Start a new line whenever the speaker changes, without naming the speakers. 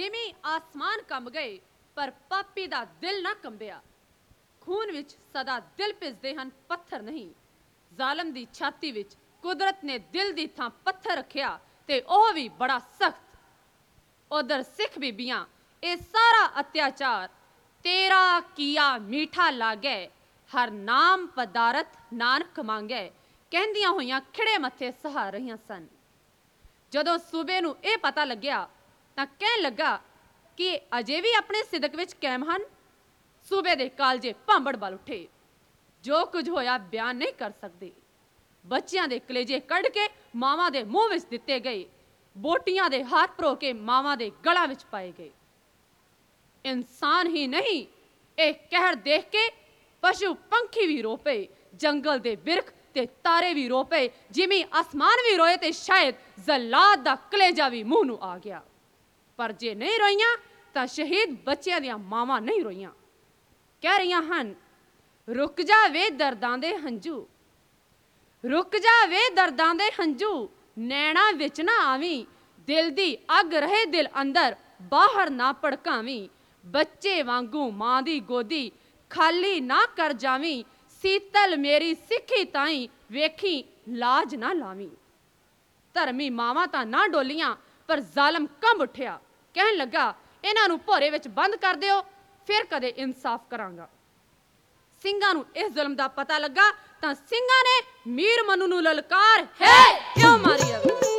ਜਿਵੇਂ ਆਸਮਾਨ ਕੰਬ ਗਏ, ਪਰ ਪਾਪੀ ਦਾ ਦਿਲ ਨਾ ਕੰਬਿਆ। ਖੂਨ ਵਿੱਚ ਸਦਾ ਦਿਲ ਭਿੱਜਦੇ ਹਨ, ਪੱਥਰ ਨਹੀਂ। ਜ਼ਾਲਮ ਦੀ ਛਾਤੀ ਵਿੱਚ ਕੁਦਰਤ ਨੇ ਦਿਲ ਦੀ ਥਾਂ ਪੱਥਰ ਰੱਖਿਆ, ਤੇ ਉਹ ਵੀ ਬੜਾ ਸਖਤ। ਉਧਰ ਸਿੱਖ ਬੀਬੀਆਂ ਇਹ ਸਾਰਾ ਅਤਿਆਚਾਰ ਤੇਰਾ ਕੀਆ ਮੀਠਾ ਲਾਗੈ, ਹਰ ਨਾਮ ਪਦਾਰਥ ਨਾਨਕ ਮੰਗੈ ਕਹਿੰਦੀਆਂ ਹੋਈਆਂ ਖਿੜੇ ਮੱਥੇ ਸਹਾ ਰਹੀਆਂ ਸਨ। ਜਦੋਂ ਸੂਬੇ ਨੂੰ ਇਹ ਪਤਾ ਲੱਗਿਆ ਤਾਂ ਕਹਿਣ ਲੱਗਾ ਕਿ ਅਜੇ ਵੀ ਆਪਣੇ ਸਿਦਕ ਵਿੱਚ ਕਾਇਮ ਹਨ। ਸੂਬੇ ਦੇ ਕਾਲਜੇ ਭਾਂਬੜ ਬਲ ਉੱਠੇ। ਜੋ ਕੁਝ ਹੋਇਆ ਬਿਆਨ ਨਹੀਂ ਕਰ ਸਕਦੇ। ਬੱਚਿਆਂ ਦੇ ਕਲੇਜੇ ਕੱਢ ਕੇ ਮਾਵਾਂ ਦੇ ਮੂੰਹ ਵਿੱਚ ਦਿੱਤੇ ਗਏ, ਬੋਟੀਆਂ ਦੇ ਹੱਥ ਪਰੋ ਕੇ ਮਾਵਾਂ ਦੇ ਗਲਾਂ ਵਿੱਚ ਪਾਏ ਗਏ। ਇਨਸਾਨ ਹੀ ਨਹੀਂ, ਇਹ ਕਹਿਰ ਦੇਖ ਕੇ ਪਸ਼ੂ ਪੰਖੀ ਵੀ ਰੋ ਪਏ, ਜੰਗਲ ਦੇ ਬਿਰਖ ਤੇ ਤਾਰੇ ਵੀ ਰੋ ਪਏ, ਜਿਵੇਂ ਆਸਮਾਨ ਵੀ ਰੋਏ, ਤੇ ਸ਼ਾਇਦ ਜ਼ਲਾਦ ਦਾ ਕਲੇਜਾ ਵੀ ਮੂੰਹ ਨੂੰ ਆ ਗਿਆ। ਪਰ ਜੇ ਨਹੀਂ ਰੋਈਆਂ ਤਾਂ ਸ਼ਹੀਦ ਬੱਚਿਆਂ ਦੀਆਂ ਮਾਵਾਂ ਨਹੀਂ ਰੋਈਆਂ। ਕਹਿ ਰਹੀਆਂ ਹਨ, ਰੁਕ ਜਾ ਵੇ ਦਰਦਾਂ ਦੇ ਹੰਝੂ, ਰੁਕ ਜਾ ਵੇ ਦਰਦਾਂ ਦੇ ਹੰਝੂ, ਨੈਣਾ ਵਿੱਚ ਨਾ ਆਵੀਂ, ਦਿਲ ਦੀ ਅੱਗ ਰਹੇ ਦਿਲ ਅੰਦਰ, ਬਾਹਰ ਨਾ ਭੜਕਾਵੀਂ। ਬੱਚੇ ਵਾਂਗੂ ਮਾਂ ਦੀ ਗੋਦੀ ਖਾਲੀ ਨਾ ਕਰ ਜਾਵੀਂ, ਸੀਤਲ ਮੇਰੀ ਸਿੱਖੀ ਤਾਈਂ, ਵੇਖੀ ਲਾਜ ਨਾ ਲਾਵੀਂ। ਧਰਮੀ ਮਾਵਾਂ ਤਾਂ ਨਾ ਡੋਲੀਆਂ, ਪਰ ਜ਼ਾਲਮ ਕੰਬ ਉੱਠਿਆ। ਕਹਿਣ ਲੱਗਾ, ਇਹਨਾਂ ਨੂੰ ਭੋਰੇ ਵਿੱਚ ਬੰਦ ਕਰ ਦਿਓ, ਫਿਰ ਕਦੇ ਇਨਸਾਫ ਕਰਾਂਗਾ। ਸਿੰਘਾਂ ਨੂੰ ਇਸ ਜ਼ੁਲਮ ਦਾ ਪਤਾ ਲੱਗਾ ਤਾਂ ਸਿੰਘਾਂ ਨੇ ਮੀਰ ਮਨੂ ਨੂੰ ਲਲਕਾਰ ਹੈ ਕਿਉਂ ਮਾਰੀ ਜਾਵੇ।